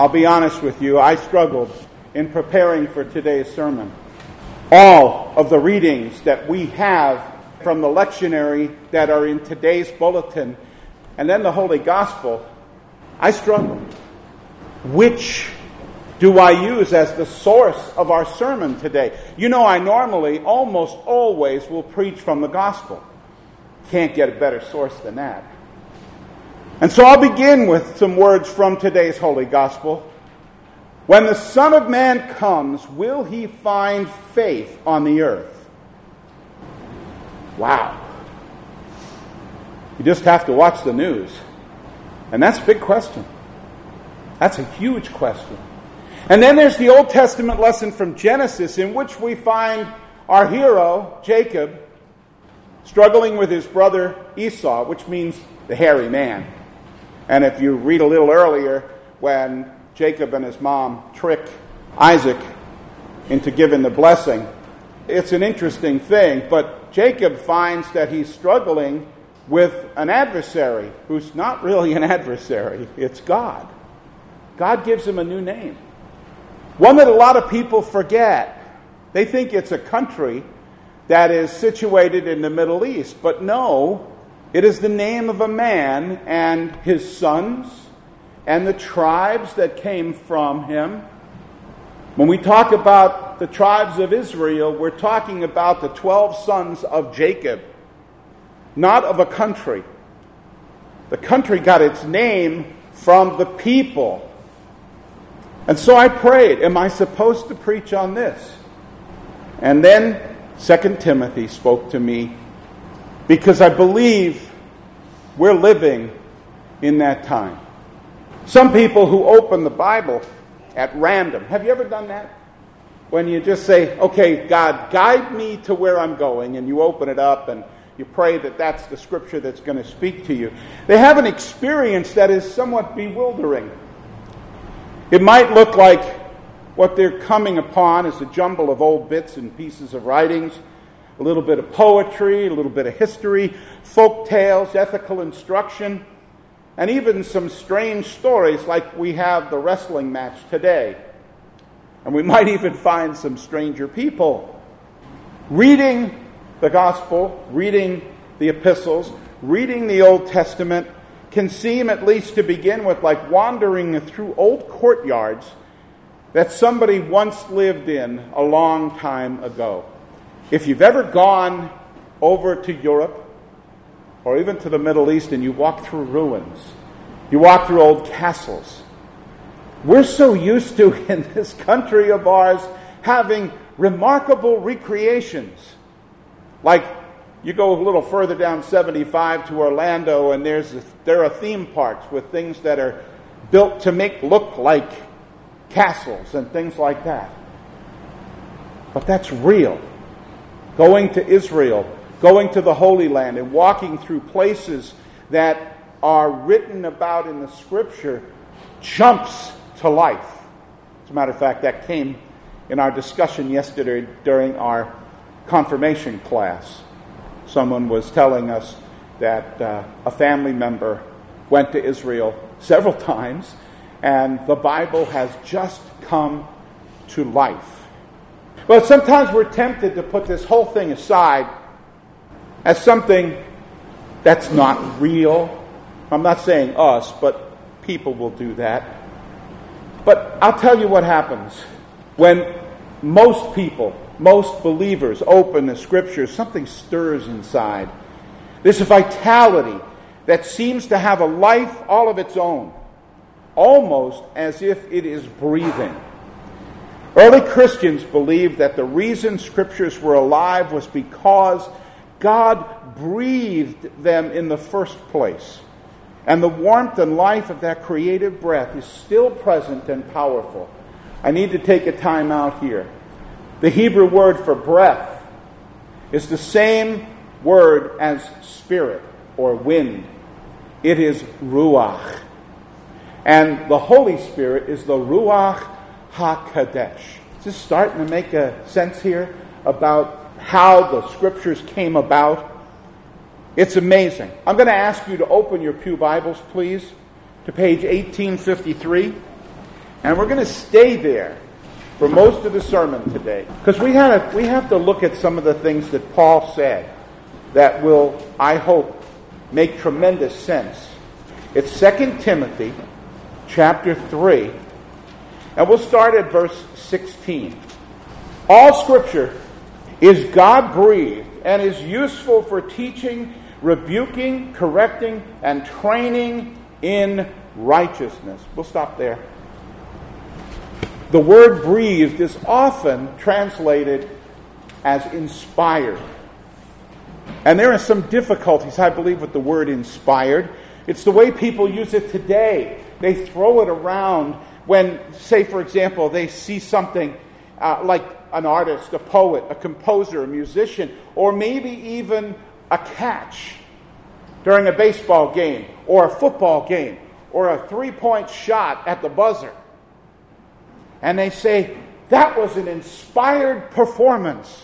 I'll be honest with you, I struggled in preparing for today's sermon. All of the readings that we have from the lectionary that are in today's bulletin, and then the Holy Gospel, I struggled. Which do I use as the source of our sermon today? You know, I normally, almost always, will preach from the Gospel. Can't get a better source than that. And so I'll begin with some words from today's Holy Gospel. When the Son of Man comes, will he find faith on the earth? Wow. You just have to watch the news. And that's a big question. That's a huge question. And then there's the Old Testament lesson from Genesis, in which we find our hero, Jacob, struggling with his brother Esau, which means the hairy man. And if you read a little earlier, when Jacob and his mom trick Isaac into giving the blessing, it's an interesting thing, but Jacob finds that he's struggling with an adversary who's not really an adversary. It's God. God gives him a new name. One that a lot of people forget. They think it's a country that is situated in the Middle East, but no, it is the name of a man and his sons and the tribes that came from him. When we talk about the tribes of Israel, we're talking about the 12 sons of Jacob, not of a country. The country got its name from the people. And so I prayed, am I supposed to preach on this? And then 2 Timothy spoke to me, because I believe we're living in that time. Some people who open the Bible at random. Have you ever done that? When you just say, okay, God, guide me to where I'm going, and you open it up and you pray that that's the scripture that's going to speak to you. They have an experience that is somewhat bewildering. It might look like what they're coming upon is a jumble of old bits and pieces of writings, a little bit of poetry, a little bit of history, folk tales, ethical instruction, and even some strange stories like we have the wrestling match today. And we might even find some stranger people. Reading the gospel, reading the epistles, reading the Old Testament can seem, at least to begin with, like wandering through old courtyards that somebody once lived in a long time ago. If you've ever gone over to Europe or even to the Middle East and you walk through ruins, you walk through old castles, we're so used to, in this country of ours, having remarkable recreations. Like, you go a little further down 75 to Orlando, and there are theme parks with things that are built to look like castles and things like that. But that's real. Going to Israel, going to the Holy Land, and walking through places that are written about in the Scripture jumps to life. As a matter of fact, that came in our discussion yesterday during our confirmation class. Someone was telling us that a family member went to Israel several times, and the Bible has just come to life. But sometimes we're tempted to put this whole thing aside as something that's not real. I'm not saying us, but people will do that. But I'll tell you what happens when most people, most believers open the Scriptures. Something stirs inside. There's a vitality that seems to have a life all of its own, almost as if it is breathing. Early Christians believed that the reason Scriptures were alive was because God breathed them in the first place. And the warmth and life of that creative breath is still present and powerful. I need to take a time out here. The Hebrew word for breath is the same word as spirit or wind. It is ruach. And the Holy Spirit is the Ruach HaKadosh. Is this starting to make a sense here about how the Scriptures came about? It's amazing. I'm going to ask you to open your pew Bibles, please, to page 1853. And we're going to stay there for most of the sermon today, because we have to look at some of the things that Paul said that will, I hope, make tremendous sense. It's 2 Timothy chapter 3, and we'll start at verse 16. All Scripture is God-breathed and is useful for teaching, rebuking, correcting, and training in righteousness. We'll stop there. The word breathed is often translated as inspired. And there are some difficulties, I believe, with the word inspired. It's the way people use it today. They throw it around when, say, for example, they see something like an artist, a poet, a composer, a musician, or maybe even a catch during a baseball game or a football game or a three-point shot at the buzzer. And they say, that was an inspired performance.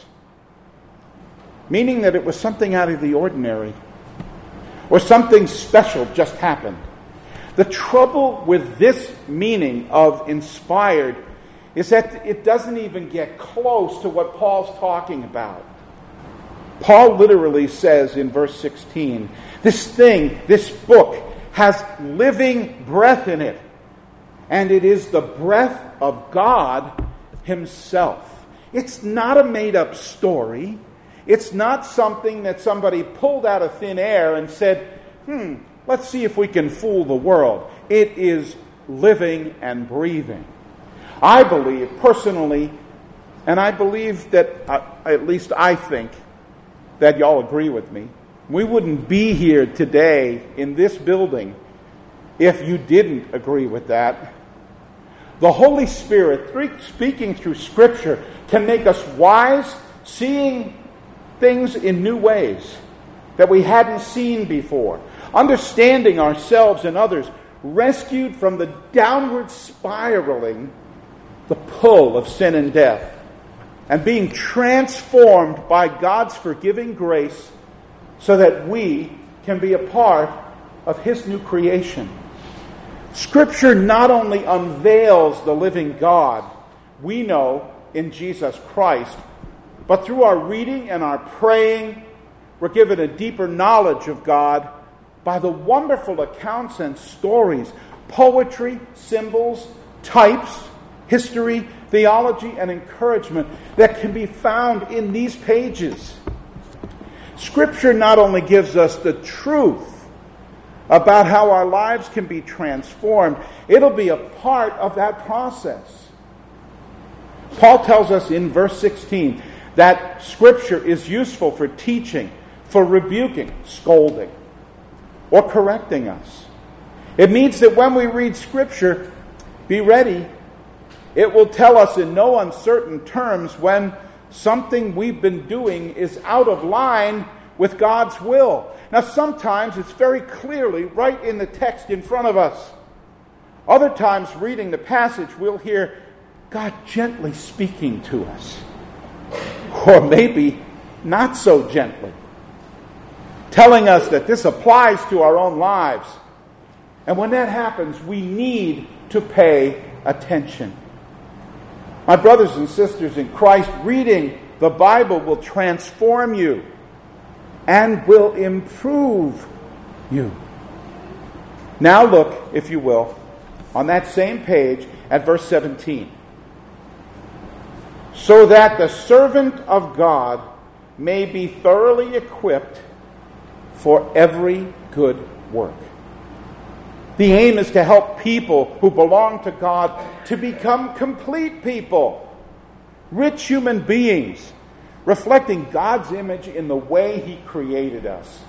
Meaning that it was something out of the ordinary. Or something special just happened. The trouble with this meaning of inspired is that it doesn't even get close to what Paul's talking about. Paul literally says in verse 16, this book has living breath in it. And it is the breath of God Himself. It's not a made-up story. It's not something that somebody pulled out of thin air and said, let's see if we can fool the world. It is living and breathing. I believe personally, and I believe that, at least I think, that y'all agree with me, we wouldn't be here today in this building if you didn't agree with that. The Holy Spirit, speaking through Scripture, can make us wise, seeing things in new ways that we hadn't seen before, understanding ourselves and others, rescued from the downward spiraling, the pull of sin and death, and being transformed by God's forgiving grace so that we can be a part of His new creation. Scripture not only unveils the living God we know in Jesus Christ, but through our reading and our praying, we're given a deeper knowledge of God by the wonderful accounts and stories, poetry, symbols, types, history, theology, and encouragement that can be found in these pages. Scripture not only gives us the truth about how our lives can be transformed, it'll be a part of that process. Paul tells us in verse 16 that Scripture is useful for teaching, for rebuking, scolding, or correcting us. It means that when we read Scripture, be ready. It will tell us in no uncertain terms when something we've been doing is out of line with God's will. Now, sometimes it's very clearly right in the text in front of us. Other times, reading the passage, we'll hear God gently speaking to us. Or maybe not so gently, telling us that this applies to our own lives. And when that happens, we need to pay attention. My brothers and sisters in Christ, reading the Bible will transform you and will improve you. Now look, if you will, on that same page at verse 17. So that the servant of God may be thoroughly equipped for every good work. The aim is to help people who belong to God to become complete people, rich human beings, reflecting God's image in the way He created us.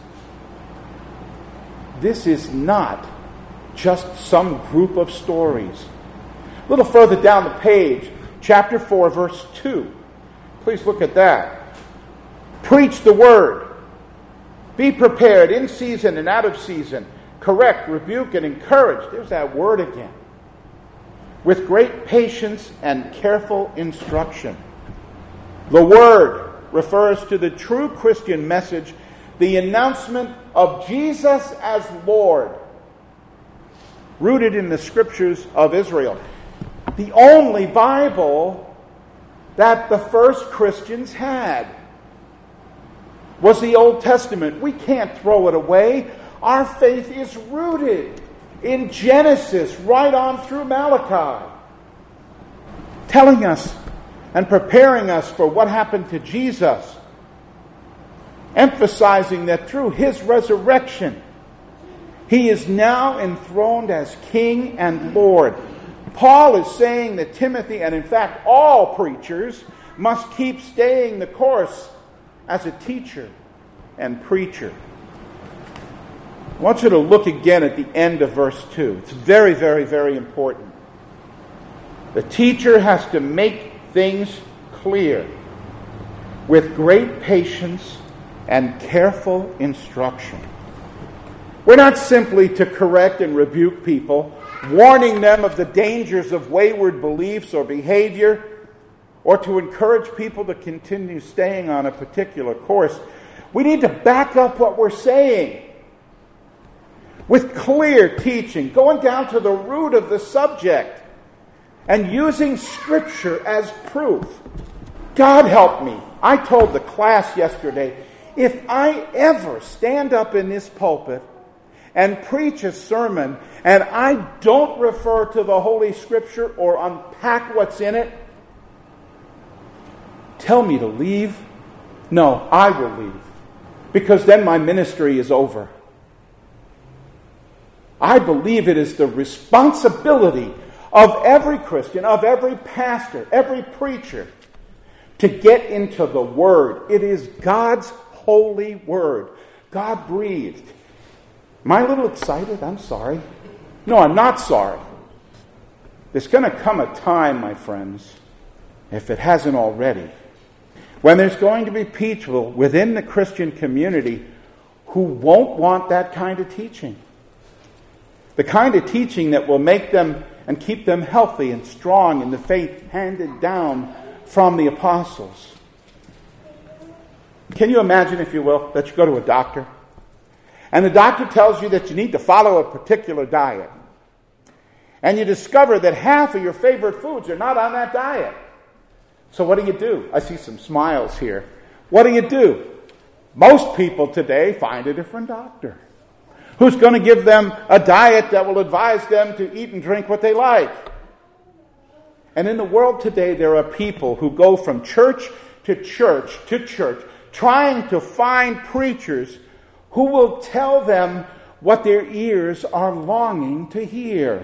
This is not just some group of stories. A little further down the page, chapter 4, verse 2. Please look at that. Preach the word. Be prepared in season and out of season. Correct, rebuke, and encourage. There's that word again. With great patience and careful instruction. The word refers to the true Christian message, the announcement of Jesus as Lord, rooted in the Scriptures of Israel. the only Bible that the first Christians had was the Old Testament. We can't throw it away. Our faith is rooted in Genesis right on through Malachi, telling us and preparing us for what happened to Jesus, emphasizing that through his resurrection, he is now enthroned as King and Lord. Paul is saying that Timothy, and in fact all preachers, must keep staying the course as a teacher and preacher. I want you to look again at the end of verse 2. It's very, very, very important. The teacher has to make things clear with great patience and careful instruction. We're not simply to correct and rebuke people, warning them of the dangers of wayward beliefs or behavior, or to encourage people to continue staying on a particular course. We need to back up what we're saying with clear teaching, going down to the root of the subject, and using Scripture as proof. God help me. I told the class yesterday, if I ever stand up in this pulpit and preach a sermon and I don't refer to the Holy Scripture or unpack what's in it, tell me to leave. No, I will leave, because then my ministry is over. I believe it is the responsibility of every Christian, of every pastor, every preacher, to get into the Word. It is God's holy Word. God breathed. Am I a little excited? I'm sorry. No, I'm not sorry. There's going to come a time, my friends, if it hasn't already, when there's going to be people within the Christian community who won't want that kind of teaching. The kind of teaching that will make them and keep them healthy and strong in the faith handed down from the apostles. Can you imagine, if you will, that you go to a doctor and the doctor tells you that you need to follow a particular diet, and you discover that half of your favorite foods are not on that diet. So what do? I see some smiles here. What do? Most people today find a different doctor who's going to give them a diet that will advise them to eat and drink what they like. And in the world today, there are people who go from church to church to church, trying to find preachers who will tell them what their ears are longing to hear.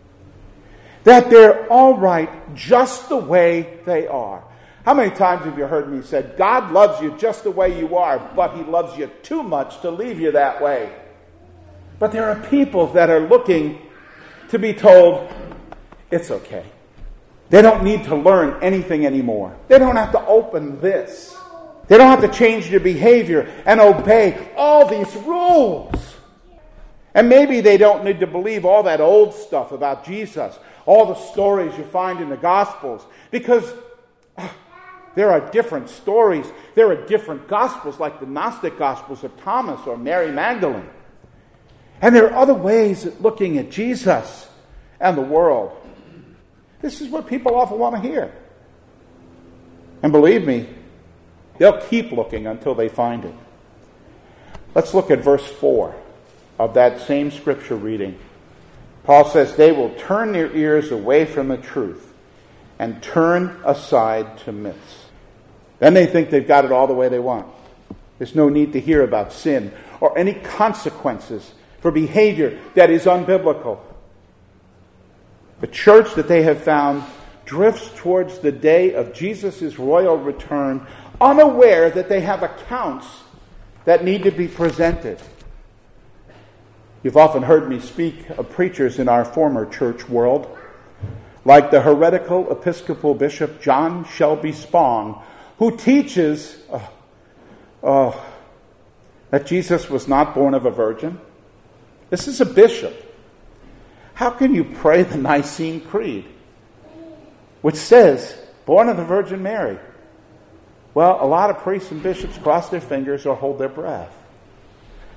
That they're all right just the way they are. How many times have you heard me say, God loves you just the way you are, but He loves you too much to leave you that way? But there are people that are looking to be told, it's okay. They don't need to learn anything anymore. They don't have to open this. They don't have to change their behavior and obey all these rules. And maybe they don't need to believe all that old stuff about Jesus, all the stories you find in the Gospels, because there are different stories. There are different Gospels, like the Gnostic Gospels of Thomas or Mary Magdalene. And there are other ways of looking at Jesus and the world. This is what people often want to hear. And believe me, they'll keep looking until they find it. Let's look at verse 4 of that same scripture reading. Paul says, they will turn their ears away from the truth and turn aside to myths. Then they think they've got it all the way they want. There's no need to hear about sin or any consequences for behavior that is unbiblical. The church that they have found drifts towards the day of Jesus' royal return, unaware that they have accounts that need to be presented. You've often heard me speak of preachers in our former church world, like the heretical Episcopal Bishop John Shelby Spong, who teaches that Jesus was not born of a virgin. This is a bishop. How can you pray the Nicene Creed, which says, born of the Virgin Mary? Well, a lot of priests and bishops cross their fingers or hold their breath.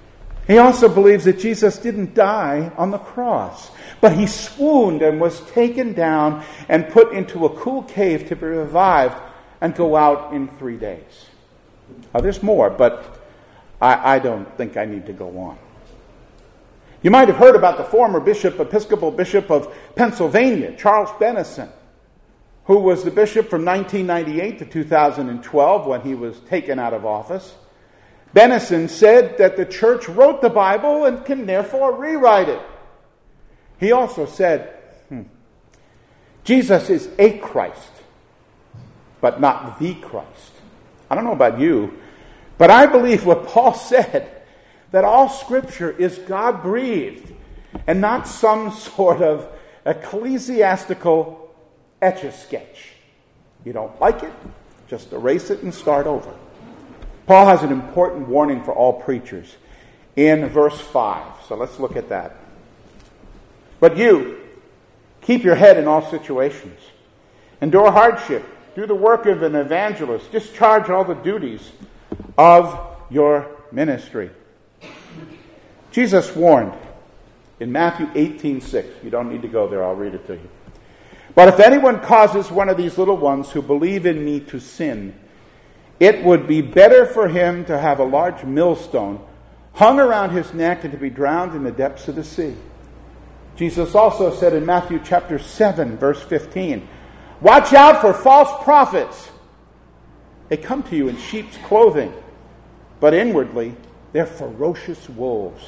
He also believes that Jesus didn't die on the cross, but he swooned and was taken down and put into a cool cave to be revived and go out in 3 days. Now, there's more, but I don't think I need to go on. You might have heard about the former Episcopal Bishop of Pennsylvania, Charles Bennison, who was the bishop from 1998 to 2012 when he was taken out of office. Bennison said that the church wrote the Bible and can therefore rewrite it. He also said, Jesus is a Christ, but not the Christ. I don't know about you, but I believe what Paul said, that all Scripture is God-breathed and not some sort of ecclesiastical etch-a-sketch. You don't like it, just erase it and start over. Paul has an important warning for all preachers in verse 5. So let's look at that. But you, keep your head in all situations. Endure hardship. Do the work of an evangelist. Discharge all the duties of your ministry. Jesus warned in Matthew 18:6. You don't need to go there. I'll read it to you. But if anyone causes one of these little ones who believe in me to sin, it would be better for him to have a large millstone hung around his neck and to be drowned in the depths of the sea. Jesus also said in Matthew chapter 7, verse 15, watch out for false prophets. They come to you in sheep's clothing, but inwardly they're ferocious wolves.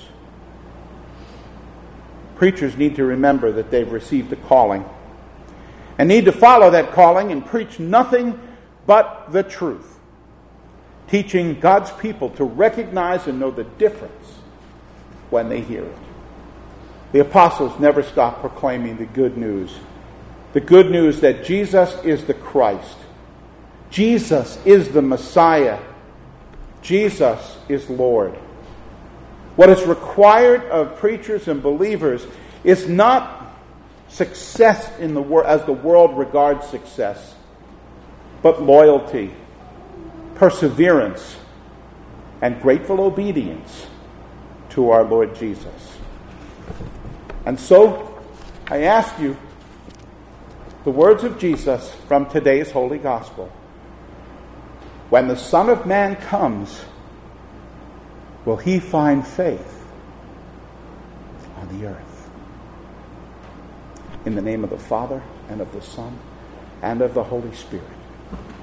Preachers need to remember that they've received a calling and need to follow that calling and preach nothing but the truth, teaching God's people to recognize and know the difference when they hear it. The apostles never stopped proclaiming the good news that Jesus is the Christ. Jesus is the Messiah. Jesus is Lord. What is required of preachers and believers is not success in the as the world regards success, but loyalty, perseverance, and grateful obedience to our Lord Jesus. And so, I ask you the words of Jesus from today's Holy Gospel. When the Son of Man comes, will he find faith on the earth? In the name of the Father, and of the Son, and of the Holy Spirit.